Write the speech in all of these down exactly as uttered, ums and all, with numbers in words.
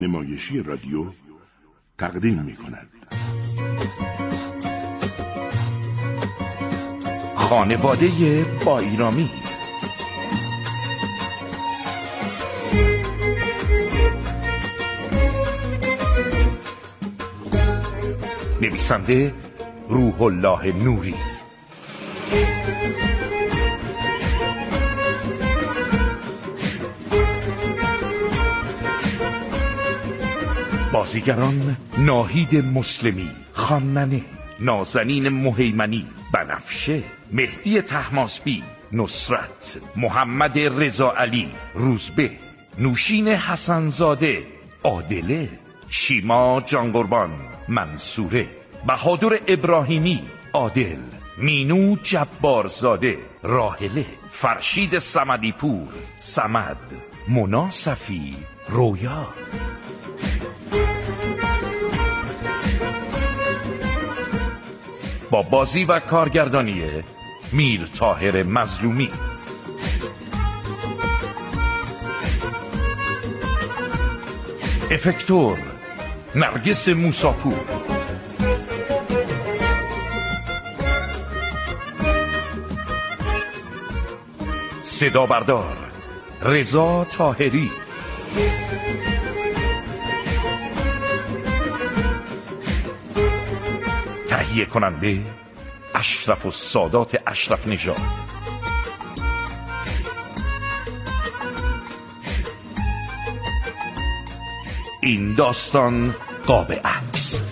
نمایشی رادیو تقدیم می کند. خانواده بایرامی. نویسنده روح الله نوری. بازیگران: ناهید مسلمی، خانننه، نازنین مهیمنی، بنفشه، مهدی طهماسبی، نصرت، محمد رضا علی، روزبه، نوشین حسنزاده، عادله، شیما جانقربان، منصوره، بهادر ابراهیمی، عادل، مینو جبارزاده، راحله، فرشید صمدیپور، صمد، مونا صفی، رویا. با بازی و کارگردانی میر طاهر مظلومی. افکتور: نرگس موساپور. صدا بردار: رضا طاهری. تهیه کننده: اشرف السادات اشرف نژاد. این داستان قاب عکس.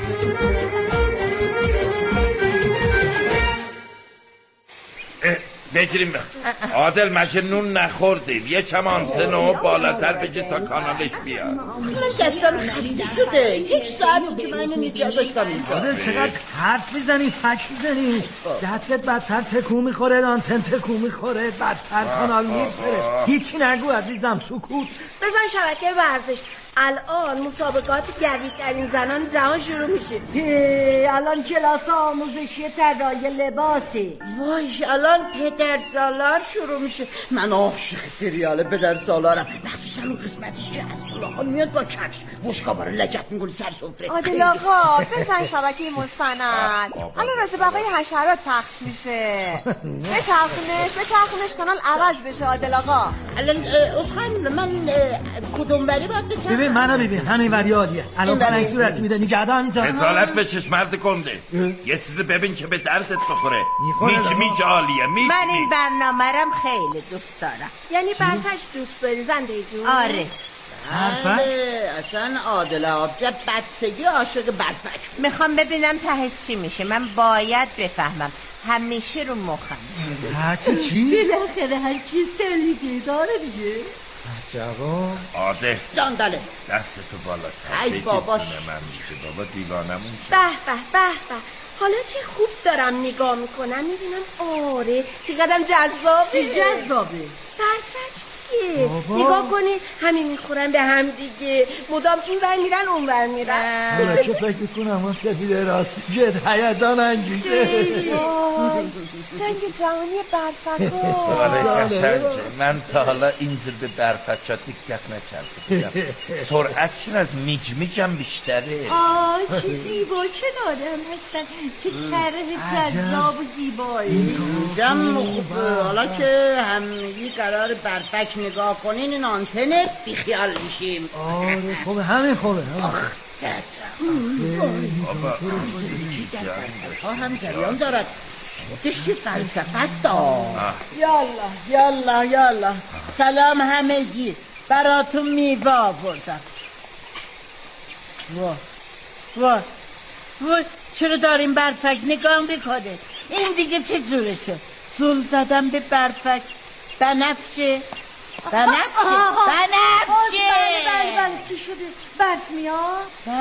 بگیریم بخ عادل مجنون نخوردیم، یه کم آنتنو بالاتر بگی تا کانالش بیاد. من دستم خسته شده، یک ساعتی که من اینو میگه داشتم اینجا. عادل چقدر حرف میزنی، فک میزنی، دستت بدتر تکون میخوره، آنتن تکون میخوره، بدتر کانال میپره. هیچی نگو عزیزم، سکوت بزن. شبکه ورزش الان مسابقات جویدترین زنان جهان شروع میشه. الان کلاس آموزشی طراحی لباسه. وای الان پدر سالار شروع میشه. من عاشق سریال پدر سالارم، مخصوصا اون قسمتش که اسدالله خان میاد با کفش مشکابارو لگت میکنه سر سفره. عادل آقا بزن شبکه مستند. الان راز بقای حشرات پخش میشه. بچرخونش بچرخونش کانال عوض بشه. عادل آقا الان اسخان من کدوم بری باید بچرخونم؟ ببین منو ببین، همین وری عالیه. الان پرنگ صورت میده نگهدار اینجا. خجالت بکش مرد کنده. یه چیز ببین که به دردت بخوره. میج میج عالیه. میج من این برنامه‌رم خیلی دوست دارم. یعنی برفش دوست داری زنده جون؟ آره. بله اصلا عادل آبجد بچگی عاشق برفک. میخوام ببینم تهش چی میشه. من باید بفهمم. همیشه رو مخم. هرچی چی؟ بالاخره هر کی سلیقه داره دیگه. جواب عادل جان دله دستتو بالاتر. ای باباش من میشه بابا دیوانمون. به به به به. حالا چه خوب دارم نگاه میکنم میبینم آره چقدر جذابه. چی جذابه؟ برفش دیگه. نگاه کنی همین میخورن به هم دیگه، مدام این ور میرن اون ور میرن. حالا که فکر میکنم اون سفید راست جد حیدان انگیزه. جنگ جهانی برفکا. آره قشنگه. من تا حالا اینجور به برفکا دقت نکرده. سرعتشون از میج میجم بیشتره. آه چه زیبا کنارم هستن، چه طرح جذاب و زیبایی. جم خوبه. حالا که همگی قرار برفک نگاه کنین این آنتنه بیخیال میشیم. آره خوبه همین خوبه. آخ ها هم جریان دارد. خودش که فلسفه است. یالا یالا یالا. سلام همگی، براتون میوه آوردم. واه واه واه چرا داریم برفک نگاه میکنه؟ این دیگه چه جورشه؟ زل زدم به برفک. بنفشه بنفشه بنفشه. بله بله چی شده؟ برف میاد؟ برف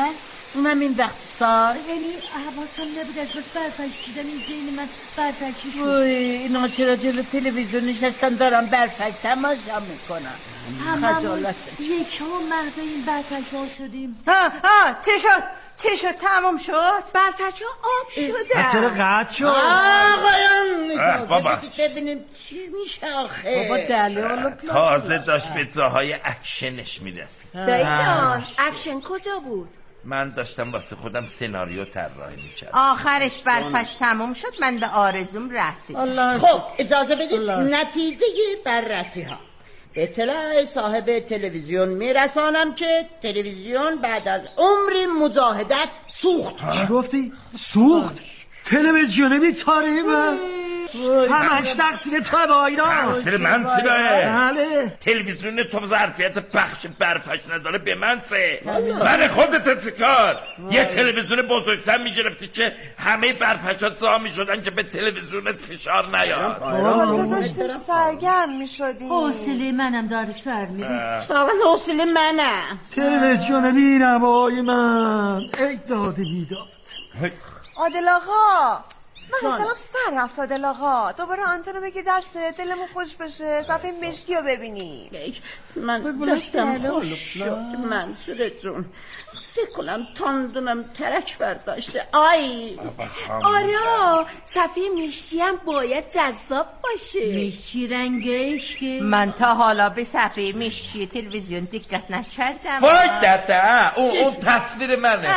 اونم این وقت سال. یعنی حواسم نبود از بس برفش دیدم این ذهن من برفکی شد. وای اینا چرا جلو تلویزیون نشستن دارم برفک تماشا میکنن. هممون یک ها مغزه این برفک ها شدیم. ها ها چه شد؟ چه شد؟ تمام شد؟ برفک ها آب شده. چرا قطع شد؟ آقایان اجازه بدید ببینیم چی میشه آخه. بابا دلیل تازه داشت به جاهای اکشنش میرسید. دایی جان اکشن کجا بود؟ من داشتم واسه خودم سناریو طراحی میکردم. آخرش برفش تموم شد، من به آرزوم رسیدم. خب اجازه بدید نتیجه بررسی ها به اطلاع صاحب تلویزیون میرسانم که تلویزیون بعد از عمری مجاهدت سوخت. چی گفتی؟ سوخت؟ تلویزیون بیچاره من همش تقصیر تو بایران. تقصیر من چیه؟ بله. تلویزیون تو ظرفیت پخش برفش نداره به من سه. من خودت چیکار؟ یه تلویزیون بزرگتر میگرفتی که همه برفشات زا میشدن که به تلویزیونت فشار نیاد. واسه داشتیم سرگرم میشدیم. حوصله منم داره سر میره. فقط حوصله منم. تلویزیون بی‌نوای من ای داد بیداد. عادل آقا من حسلم سر رفت. عادل آقا دوباره آنتنو بگیر دسته، دلمون خوش بشه، صفحه مشکی رو ببینی. من داشتم خوش شد منصور جون. فکر کنم تاندونم ترک برداشته. آی آره صفحه مشکی هم باید جذاب باشه. مشکی رنگش که من تا حالا به صفحه مشکی تلویزیون دقت نکردم. وای داده اون اون تصویر منه.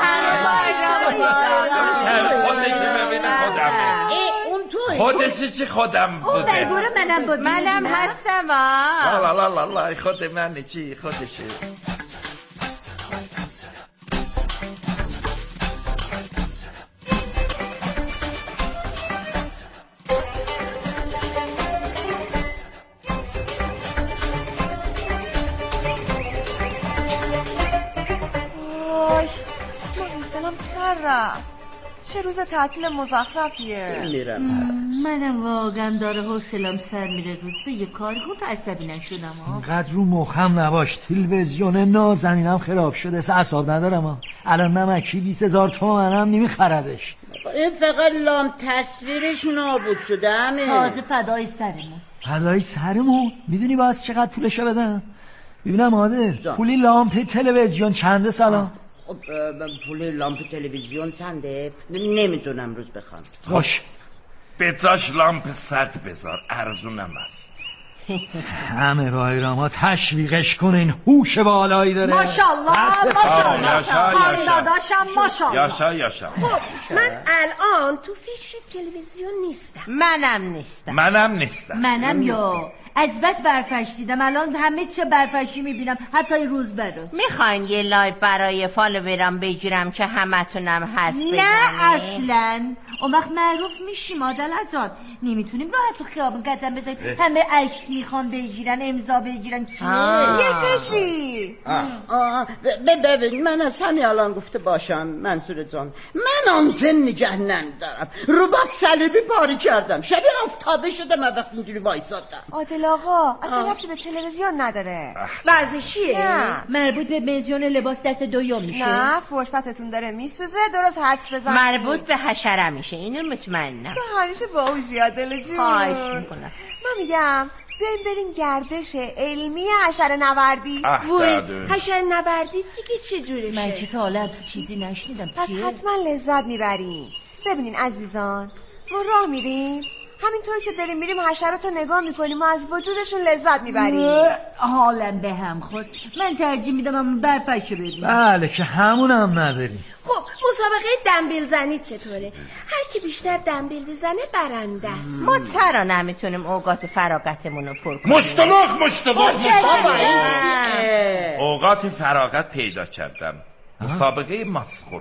خودش ببینه خودمه. اون توی خودش چی خودم بوده؟ درباره منم با منم هستم. لا لا لا لا خود منه چی خودشه. سر رفت. چه روز تعطیل مزخرفیه. میرم منم واقعا داره حوصلم سر میره. روز به یه کار کن عصبی نشدم. اینقدر رو مخم نباش. تلویزیون نازنینم خراب شده، اعصاب ندارم ها. الان نمکی بیست هزار تومنم نمیخردش. این فقط لام تصویرش نابود شده همه. تازه فدای سرمون. فدای سرمون؟ میدونی باز چقدر پولشو بدم؟ ببینم عادل پولی لامپ تلویزیون چنده سلام؟ پول لامپ تلویزیون چنده؟ نمیدونم روز بخوام. خوش به جاش لامپ صد بذار، ارزونم است. همه بایراما تشویقش کنین، هوش بالایی داره. ماشاءالله ماشاءالله خانواده‌شم ماشاءالله. یاشا یاشا. خب من الان تو فیش تلویزیون نیستم. منم نیستم. منم نیستم. منم یا از بس برفش دیدم الان همه چه برفشی میبینم، حتی این روز برو. میخواین یه لایو برای فالوورام بگیرم که همه تونم حرف بزنیم؟ نه اصلا اون وقت معروف میشیم عادل جان. نمیتونیم راحت تو خیابون قدم بزنیم همه عکس میخوان بگیرن، امضا بگیرن. چیه یه فکری. ببین من از همین الان گفته باشم منصور جان، من آنتن نگه نمیدارم. روبات صلیبی پاری کردم، شبیه آفتابه شده من وقت اینجوری وایسادم. عادل آقا اصلا ربطی به تلویزیون نداره. ورزشیه؟ نه مربوط به بنزین لباس دست دوم میشه. نه فرصتتون داره میسوزه، درست حدس بزنید. مربوط به حشره میشه، اینو مطمئنم. تو همیشه باهوشی عادل جون. خواهش میکنم. من میگم بیایم بریم گردش علمی حشره نوردی. وای حشره نوردی دیگه چجوریشه؟ من که تا حالا چیزی نشنیدم. پس چیه؟ حتما لذت میبریم. ببینین عزیزان ما راه میریم، همینطور که داریم میریم حشرات رو نگاه میکنیم و از وجودشون لذت میبریم. حالم به هم خود. من ترجیح میدم اما برفش ببینم. بله که همونم نداریم. خب مسابقه دنبیل زنی چطوره؟ هر کی بیشتر دنبیل بزنه برنده است. ما چرا نمیتونیم اوقات فراغتمون رو پر کنیم؟ مشتلق مشتلق اه. اوقات فراغت پیدا کردم. مسابقه مسخوری.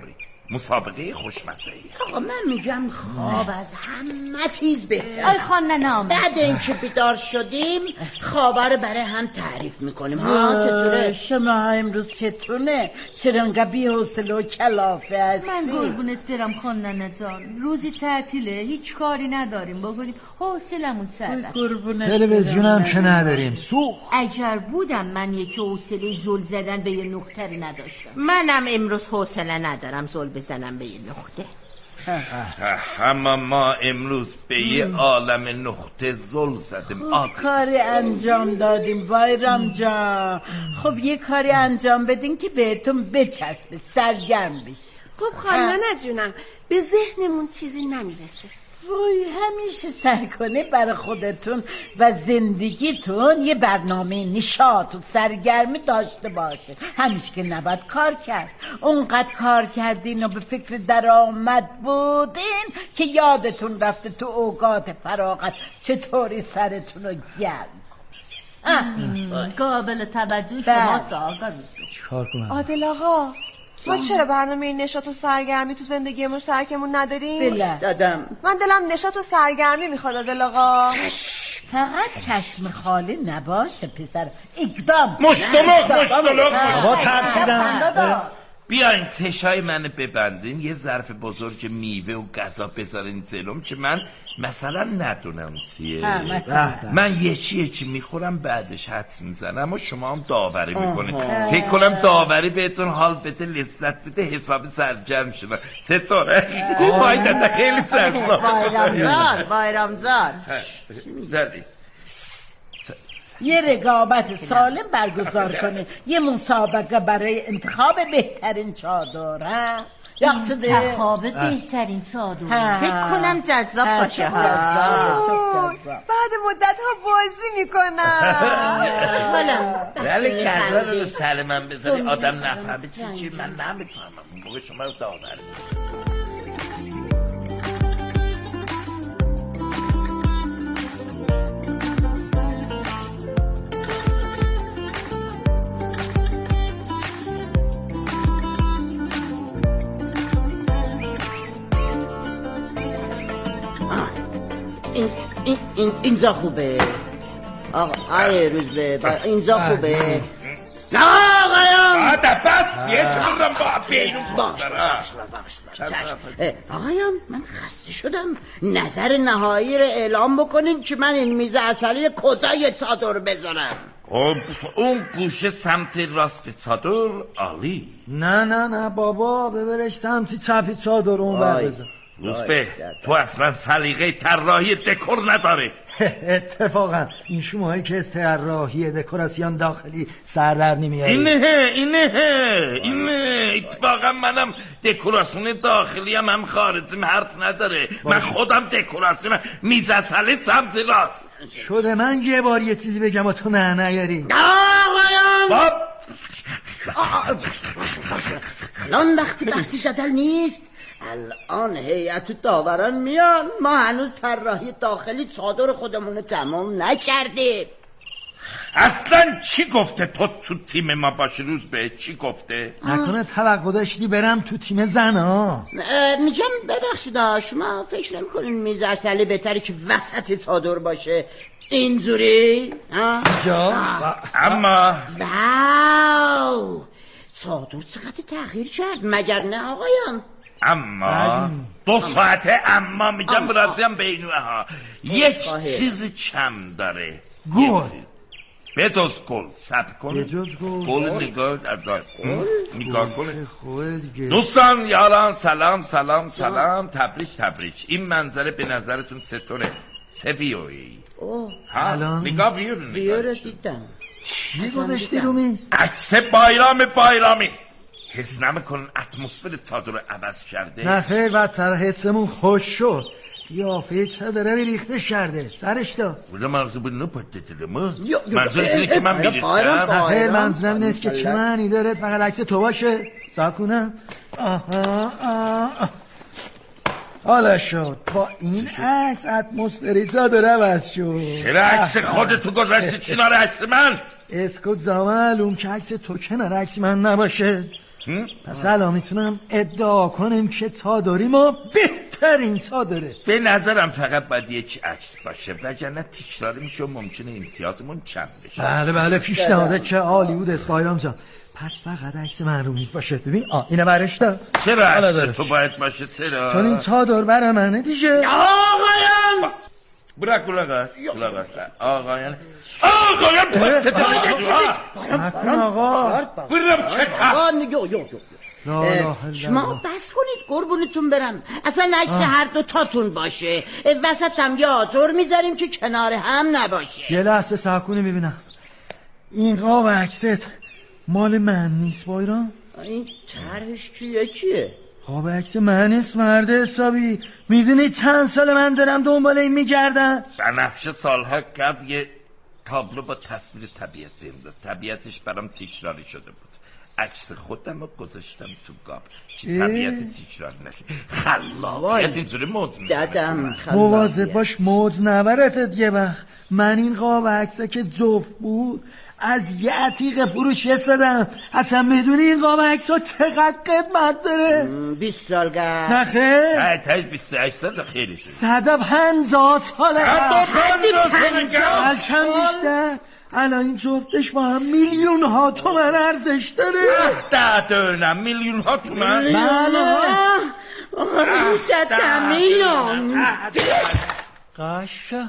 مسابقه خوشمزه. آقا من میگم خواب از همه چیز بهتر. آی خانم بعد اینکه بیدار شدیم خوابه رو برای هم تعریف میکنیم. ها چطوره؟ شما امروز چطوره؟ چرا انقدر بی‌حوصله و کلافه هستی؟ من قربونت برم خانم جان، روزی تعطیله، هیچ کاری نداریم بکنیم، حوصلمون سر رفت. تلویزیون هم که نداریم سوخ. اگر بودم من یکی حوصله زل زدن به یه نقطه نداشتم. منم امروز حوصله ندارم زل بزنم به یه نقطه. اما ما امروز به یه عالم نقطه زل زدیم. خب کاری انجام دادیم بایرام جان. خب یه کاری انجام بدین که بهتون بچسبه، سرگرم بشی. خب خانم جونم به ذهنمون چیزی نمیرسه. وای همیشه سعی کنه برای خودتون و زندگیتون یه برنامه نشاط و سرگرمی داشته باشه. همیشه که نباید کار کرد. اونقدر کار کردین و به فکر درآمد بودین که یادتون رفته تو اوقات فراغت چطوری سرتون رو گرم کن. قابل توجه شما آقا چیکار کنم؟ عادل آقا ما چرا برنامه نشاط و سرگرمی تو زندگی مشترکمون نداریم؟ بله دادم. من دلم نشاط و سرگرمی میخواد عادل آقا. فقط چشم خالی نباشه پسر، اقدام. مشتلق مشتلق بابا ترسیدم. بیاین تشای من ببندین، یه ظرف بزرگ میوه و غذا بذارین جلوم که من مثلا ندونم چیه. من یه چی یه چی میخورم بعدش حدس میزنم، اما شما هم داوری میکنین. فکر کنم داوری بهتون حال بده، لذت بده، حساب سرجم شده. چطوره؟ بایدتا خیلی ترسا. بایرامزار بایرامزار داری یه رقابت سالم برگزار کنه، یه مسابقه برای انتخاب بهترین چادر. ها یقصده انتخاب بهترین چادر فکر کنم جذاب باشه. بعد مدت ها بازی میکنم. ولی غذا رو سر من بذاری آدم نفهمه چی چی من نمیفهمم. اون موقع شما رو داور این این این اینجا خوبه. آقا آیه روز به اینجا خوبه. نه آقایان آده بس یه چه بردم با بیرون باش باش باش آقایان من خسته شدم. نظر نهایی رو اعلام بکنین که من این میز عسلی کجای چادر بذارم. خب اون گوشه سمت راست چادر عالی. نه نه نه بابا ببرش سمت چپی چادر اون بر بذار. روزبه تو اصلا سلیقه طراحی دکور نداره. اتفاقا این شماهایی که از طراحی دکوراسیون داخلی سر در نمیاری. اینه اینه اینه اتفاقا منم دکوراسیون داخلی هم هم خارجیم حرف نداره. من خودم دکوراسیون میز عسلی سمت راست شده. من یه بار یه چیزی بگم و تو نه نیاری. آقایان الان وقتی بحثی جدل نیست. الان هیئت داوران میان. ما هنوز طراحی داخلی چادر خودمون تمام نکردیم. اصلا چی گفته تو تو تیم ما باشی روزبه؟ چی گفته؟ نکنه توقع داشتی برم تو تیم زنا؟ میگم ببخشید شما فکر نمی‌کنین میز عسلی بهتره که وسط چادر باشه اینجوری؟ جا اما واو چادر چقدر تغییر کرد مگر نه آقایان؟ اما دو ساعته اما میگم راضیم بینوه ها. یک چیز کم داره. گل به جز گل سب کن. به جز گل گل نگاه دار نگاه کنه. دوستان یاران سلام سلام سلام تبریک تبریک. این منظره به نظرتون چطوره؟ سه بیویی ها نگاه بیارون. بیاره دیدم چی گذاشتی رو میز؟ عکس بایرام بایرامی. حس نمیکنن اتمسفر چادر رو عوض کرده؟ نه خیلی بدتر حسمون خوش شد. قیافه چادره ریخته کرده سرش دا. ولی منظور بود نپتیده ما. منظور اینه که من میریختم. نه خیلی منظورم این است که چه معنی داره فقط عکس تو باشه. سا کنم آها آها حالا شد با این عکس اتمسفری چادر عوض شد. چرا عکس خودتو گذاشتی کنار عکس من؟ اسکوت زاملوم که عکس تو کنار عکس من نباشه. پس الان میتونم ادعا کنم که چادری ما بهترین چادره. به نظرم فقط باید یک عکس باشه وگرنه تکرار میشه و ممکنه امتیازمون کم بشه. بله بله پیشنهاده که عالی بود اسقایرام جان. پس فقط عکس من رو میز باشه. ببین آ اینه برش ده. چرا عکس تو باید باشه؟ چرا؟ چون این چادر برای منه دیگه. آقایان برا کلاغاست کلاغاست آقایان آقایان پتت نکن آقا برم چتا شما بس کنید قربونتون برم. اصلا عکس هر دو تاتون باشه، وسط هم یا آجر میذاریم که کنار هم نباشه. یه لحظه ساکونه میبینم این قاب عکست مال من نیست بایرام؟ این طرحش کیه کیه؟ قاب عکس من نیست مرده حسابی. میدونی چند سال من دارم دنبال این میگردم؟ بنفشه سالها قبل یه تابلو با تصویر طبیعت بهم داد. طبیعتش برام تکراری شده بود. عکس خودم رو گذاشتم تو قاب که طبیعت تکرار نشه. خلاقیت اینجوری موز میزنه. دادم مواظب باش موز نبرتت یه وقت. من این قاب عکسه که جفت بود از یه عتیق فروش رسیدم. اصلا میدونی این قاب عکس ها چقدر قدمت داره؟ بیست سال قبل. نخیر؟ نه تایش بیست و هشت سال خیلی شد. صد و پنجاه ساله. صد و پنجاه ساله قبل چند بیشتر؟ الان این جفتش با هم میلیون ها تومن ارزش داره. ده دونم میلیون ها تومن؟ بله ده میلیون. قشا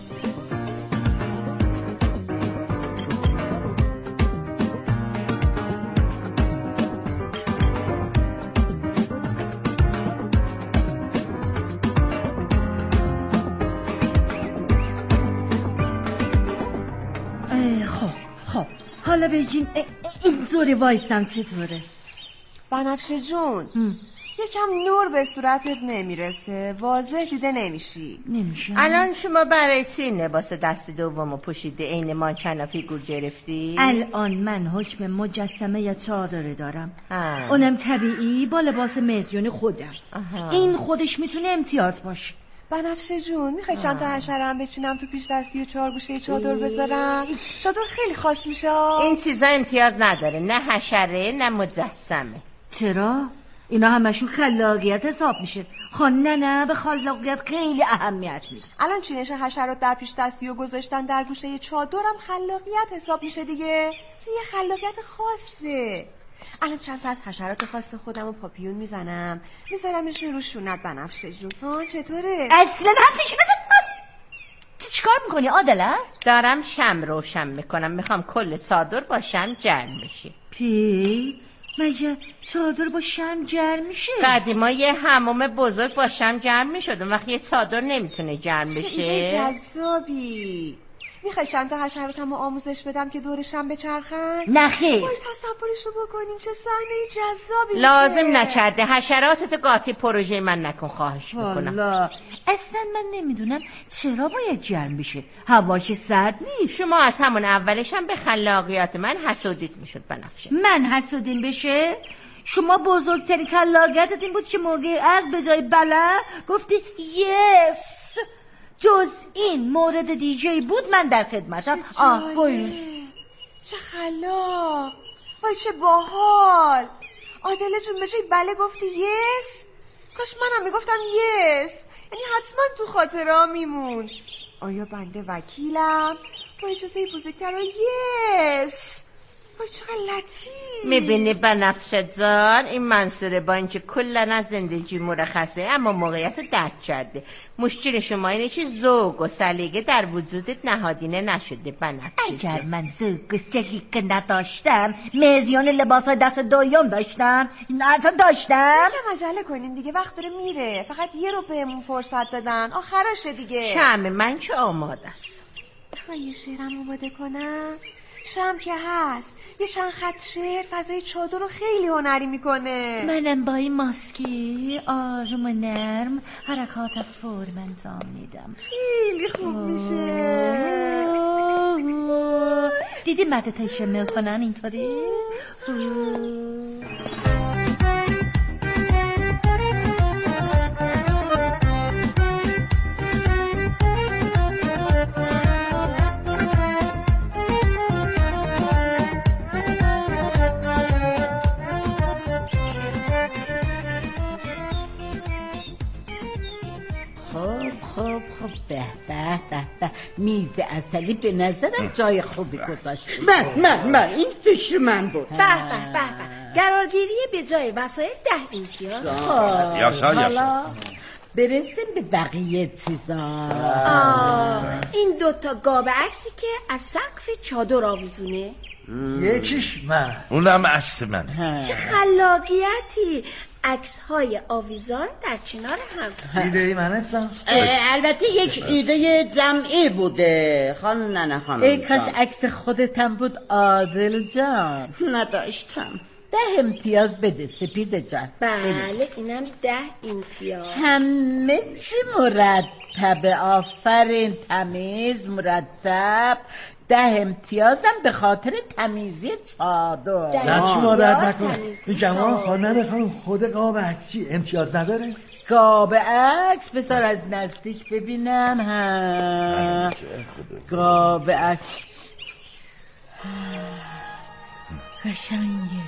خب حالا بگیم اینطوری وایستم چطوره؟ بنفشه جون یکم نور به صورتت نمیرسه، واضح دیده نمیشی. نمیشه. الان شما برای چی لباس دست دومو پوشیده عین مانکن فیگور گرفتی؟ الان من حکم مجسمه یا چادره دارم. ها. اونم طبیعی با لباس میزیون خودم. آها. این خودش میتونه امتیاز باشه. بنفشه جون میخوای چند تا حشره هم بچینم تو پیش دستی و چهار گوشه چادر بذارم؟ چادر خیلی خاص میشه. این چیزا امتیاز نداره، نه حشره نه مجسمه. چرا؟ اینا همشون خلاقیت حساب میشه. خان نه نه به خلاقیت خیلی اهمیت میده. الان چینش حشرات در پیش دستی و گذاشتن در گوشه چادرم خلاقیت حساب میشه دیگه. یه خلاقیت خاصه. الان چند تا از حشرات خاص خودم و پاپیون میزنم میذارمشون رو شونت بنفشه جون. ها چطوره؟ اصلا حرفش نزن. تو چیکار میکنی عادله؟ دارم شم روشن میکنم، میخوام کل چادر با شم جرم بشه. پی مگه چادر با شم جرم میشه؟ قدیما یه حموم بزرگ با شم جرم میشد، اون وقت یه چادر نمیتونه جرم بشه. چه جذابی. میخوای چند تا حشراتمو آموزش بدم که دورشم بچرخن؟ نخیر. وای تصورشو بکنین چه صحنه جذابی. لازم نکرده. حشراتت قاطی پروژه من نکن خواهش میکنم. والا اصلا من نمیدونم چرا باید جرم بشه. هواش سرد نیست. شما از همون اولش هم به خلاقیات من حسودیت میشد بنفشه. من حسودیم بشه؟ شما بزرگترین خلاقیتت این بود که موقع عقل به جای بله گفتی یس. جز این مورد دیگه بود من در خدمتم. آه بایوز چه خلاق. وای چه باحال. عادله جون به جای بله گفتی یس. کاش منم میگفتم یس، یعنی حتما تو خاطرها میمون. آیا بنده وکیلم با اجازه بزرگتر رو یس. وای چقدر لطیف. میبینی بنفشه جان این منصوره با اینکه کلن از زندگی مرخصه اما موقعیت رو درک کرده. مشکل شما اینه که ذوق و سلیقه در وجودت نهادینه نشده بنفشه. اگر من ذوق و سلیقه نداشتم میزیان لباس های دست دویم داشتم. نه اصلا داشتم. یکم عجله کنین دیگه وقت داره میره. فقط یه رو بهمون فرصت دادن آخرشه دیگه. شم من که آماده است. میخوای یه شعرم آماده کنم؟ شم که هست یه چند خط شعر فضای چادر رو خیلی هنری میکنه. منم با این ماسکی آروم و نرم حرکات فرم انجام میدم. خیلی خوب میشه. دیدی مدیتیشن میکنن اینطوری؟ خب به به به به میز اصلی به نظرم جای خوبی گذاشته. من من من این فکر من بود. به به به به قرارگیری به جای وسایل ده امتیاز. یاشا حالا برسیم به بقیه چیزا. این دوتا گاب عکسی که از سقف چادر آویزونه. یکیش من. اونم عکس من. چه خلاقیتی. عکس های آویزان در کنار هم. ایده ای من هستم. البته یک ایده جمعی بوده خانم ننه خانم. ای کاش عکس خودتم بود عادل جان. نداشتم. ده امتیاز بده سپیده جان. بله اینم ده امتیاز. همه چی مرتبه. آفرین تمیز مرتب. ده امتیازم به خاطر تمیزی چادر. دست شما درد نکنه. این جوان خانه خانم خود قاب عکس چی امتیاز نداره؟ قاب عکس بذار از نزدیک ببینم. ها قاب عکس قشنگه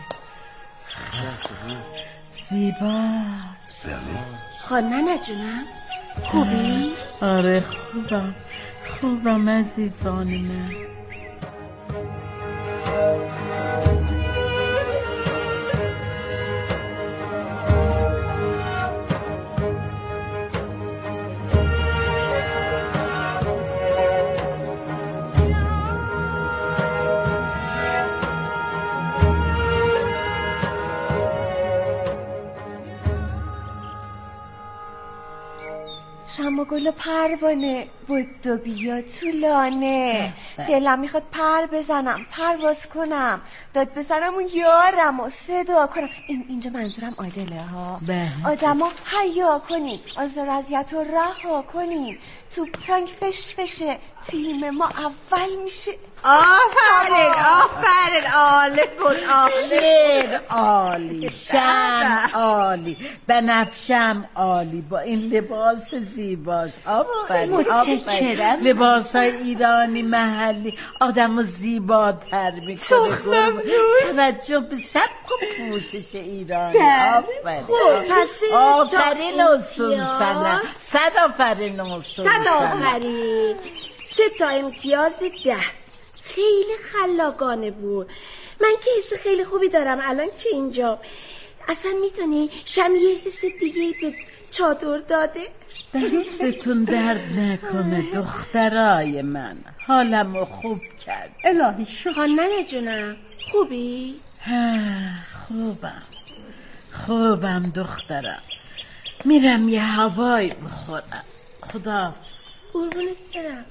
زیباست. خانه جونم خوبی؟ آره خوبم خوبم عزیزان من. شما گل و پروانه بود و بیا طولانه. دلم میخواد پر بزنم پرواز کنم داد بزنم و یارم و صدا کنم. این اینجا منظورم عادله ها. آدم ها حیا کنین آزار اذیت رو رها کنین. توپ تانک فش فشه تیم ما اول میشه. آفرین آفرین عالی بود. شیر عالی شم عالی بنفشم عالی با این لباس زیباش. آفرین آفرین لباس های ایرانی محلی آدم رو زیباتر میکنه. توجه به سبک و پوشش ایرانی. آفرین آفرین اصول سنه. صد آفرین اصول صد آفرین. سه تا امتیاز ده. خیلی خلاقانه بود. من که حس خیلی خوبی دارم الان که اینجا. اصلا میتونی شم یه حس دیگه به چادر داده. دستتون درد نکنه دخترای من. حالمو خوب کرد. الهی شکر. خانه جونم خوبی؟ خوبم خوبم دخترم. میرم یه هوایی بخورم. خدا قربونت برم.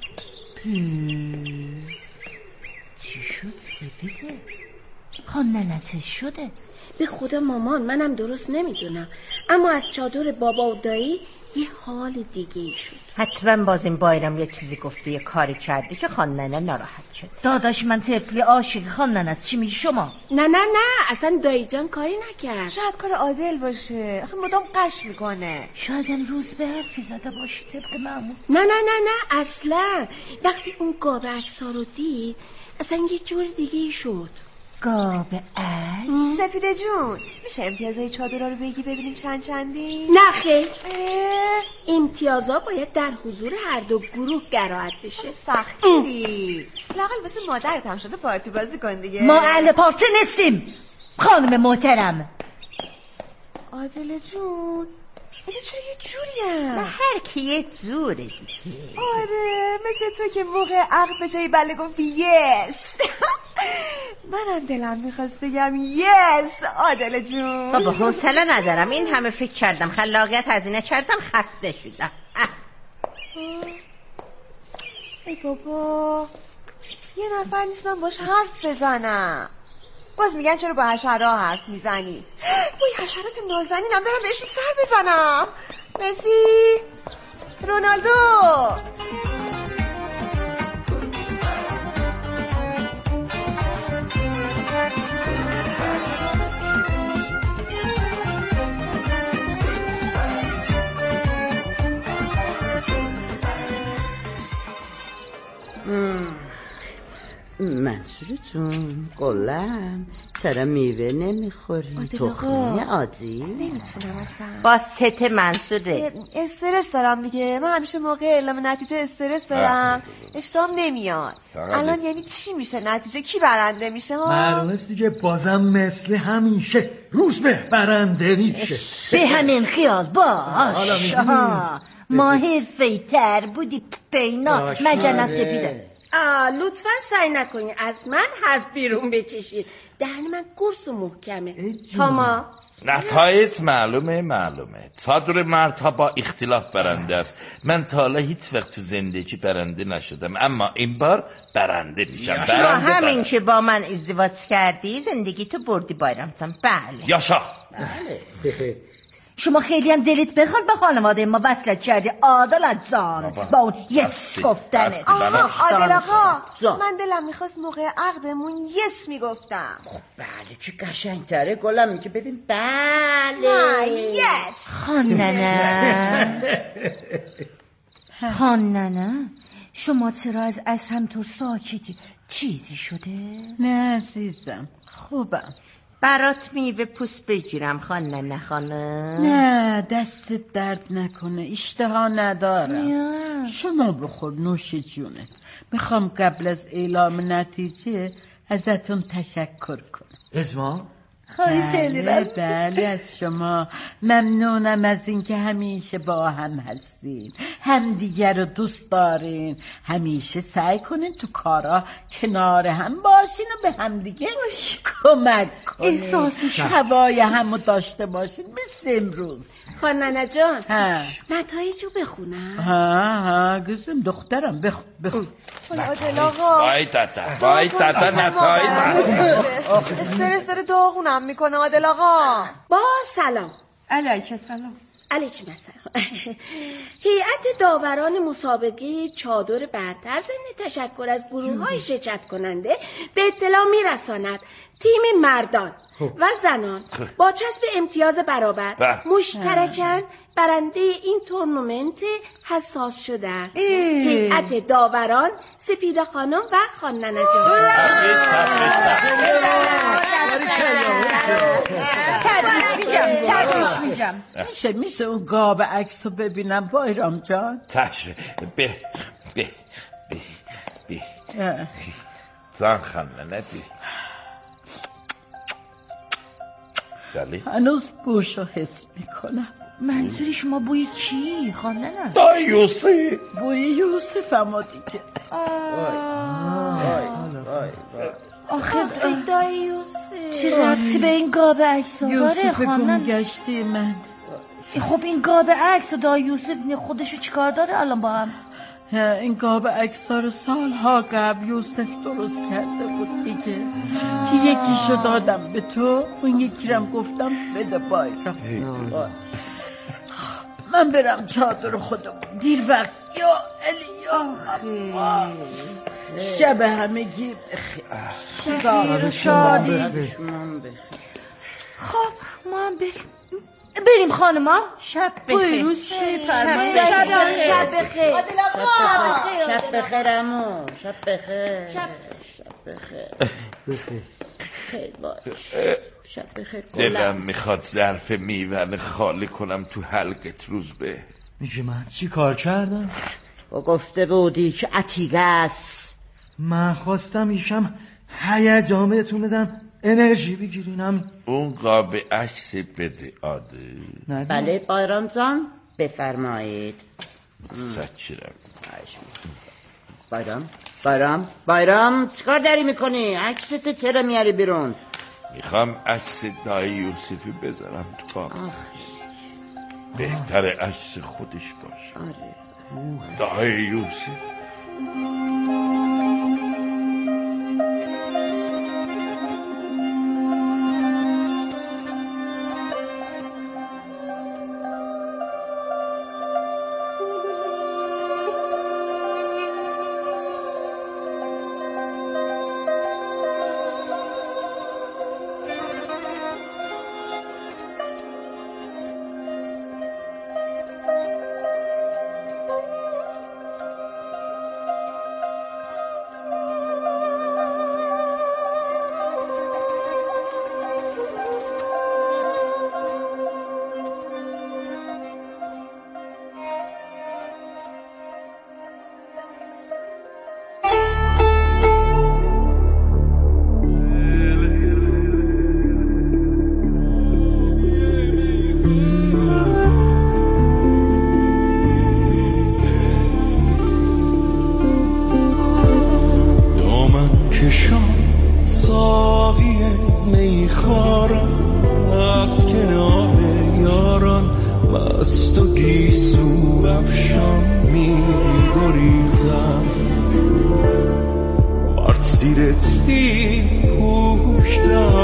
چی شد سپیده؟ خانه چه شده؟ به خدا مامان منم درست نمیدونم اما از چادر بابا و دایی یه حال دیگه ای شد. حتما باز این بایرم یه چیزی گفته یه کاری کرده که خاننه ناراحت شد. داداش من طفلی عاشق خاننه چی میگی شما؟ نه نه نه اصلا دایی جان کاری نکرد. شاید کار عادل باشه. آخه مدام قش میکنه. شاید امروز به حرفی زده باشه طبق معمول. نه نه نه نه اصلا وقتی اون قاب عکس‌ها رو دید اصلا یه جور دیگه ای شد. قاب عکس؟ سپیده جون میشه امتیازهای چادرها رو بگی ببینیم چند چندی؟ نه خیر. امتیازها باید در حضور هر دو گروه قرائت بشه. سختی لااقل واسه مادرت هم شده پارتی بازی کن دیگه. ما اهل پارتی نیستیم خانم محترم. عادل جون اینا چرا یه جوری هم؟ هر کی یه جوره دیگه. آره مثل تو که موقع عقل به جایی بله گفتی یس. منم دلم میخواست بگم یس عادل جون. بابا حوصله ندارم. این همه فکر کردم خلاقیت هزینه کردم خسته شدم. ای بابا یه نفر نیست من باش حرف بزنم. باز میگن چرا با حشرها حرف میزنی؟ وای حشرات نازنینم برم بهشون سر بزنم. مسی رونالدو منصور منصور جون قلم چرا میوه نمیخوری؟ تخمی عادی؟ نمیتونم اصلا. با ست منصوره. استرس دارم دیگه. من همیشه موقع اعلام نتیجه استرس دارم، اشتام نمیاد. الان یعنی چی میشه نتیجه؟ کی برنده میشه ها؟ معلومه دیگه بازم مثل همیشه روز به برنده میشه. به همین خیال باش. ما حرفه‌ای‌تر بودی پینا مجنه سپیده. آه لطفا سعی نکنی از من حرف بیرون بچشید. دهن من گرس و محکمه. تاما نتایج معلومه معلومه صدر مردها با اختلاف برنده است. من تا حالا هیچ وقت تو زندگی برنده نشدم، اما این بار برنده میشم. شما همین که با من ازدواج کردی زندگی تو بردی بایرام جان. بله یاشا. بله. شما خیلی هم دلت بخواد به خانواده ما وصلت کردی عادلت جان با اون یس گفتنه. آها عادل آقا من دلم میخواست موقع عقدمون یس میگفتم. خب بله که قشنگتره گلم که ببین. بله نه یس. خاننه خاننه شما چرا از از همطور ساکتی؟ چیزی شده؟ نه عزیزم خوبم. برات میوه پوست بگیرم خاننه خانم؟ نه دستت درد نکنه، اشتها ندارم. شما بخور نوش جونه. میخوام قبل از اعلام نتیجه ازتون تشکر کنم. اسما؟ بله بله از شما ممنونم از اینکه همیشه با هم هستین، همدیگر رو دوست دارین، همیشه سعی کنین تو کارا کنار هم باشین و به همدیگه کمک کنین، احساسش هوای همو داشته باشین مثل امروز. خاننه جان نتایجو بخونم. ها ها گزم دخترم بخون بخون. عادل آقا وای تاتا وای تاتا نتایج استرس داره داغونم میکنه. عادل آقا با سلام. علیکم سلام. علیکم السلام. هیئت داوران مسابقه چادر برتر ضمن تشکر از گروه‌های شرکت کننده به اطلاع میرساند تیم مردان و زنان با چسب امتیاز برابر مشترکاً برنده این تورنمنت حساس شدند. هیئت داوران سپیده خانم و خاننه جان. تبریک میگم تبریک میگم. میشه میشه اون قاب عکسو ببینم بایرام جان؟ تشوه به به به به زن خاننه بی دلی هنوز بوشو حس میکنم. منظوری شما بوی کی خاننه؟ دای یوسف. بوی یوسف اما دیگه. آخه دای یوسف چه ربطی به این قاب عکس داره یوسف خاننه؟ گمگشتی من. خب این قاب عکس و دای یوسف خودشو چیکار داره الان با هم؟ این قاب عکس‌ها رو سالها قبل یوسف درست کرده بود دیگه، که یکیشو دادم به تو، اون یکی رم گفتم بده بایرام. من برم چادر خودم دیر وقت. یا علی یا عباس شب همگی بخیر. شب شادی. خب ما هم بریم بریم خانما. شب بخیر. روز فرمایید. شب بخیر. شب بخیر عمو. شب بخیر. شب بخیر. خیلی باش. شب بخیر. دلم میخواد ظرف میوه خالی کنم تو حلقت روز به. میگه من چی کار کردم؟ و گفته بودی که عتیقه است. من خواستم ایشم هیجان بهتون بدم انرژی بگیرینم. اون قاب عکس بده عادل. بله بایرام جان بفرمایید. سچرم بایرام بایرام بایرام چیکار داری میکنی؟ عکست چرا میاری بیرون؟ میخوام عکس دای یوسفی بذارم تو قاب. بهتر عکس خودش باشه. آره دای یوسف. زیر تین پوش دارم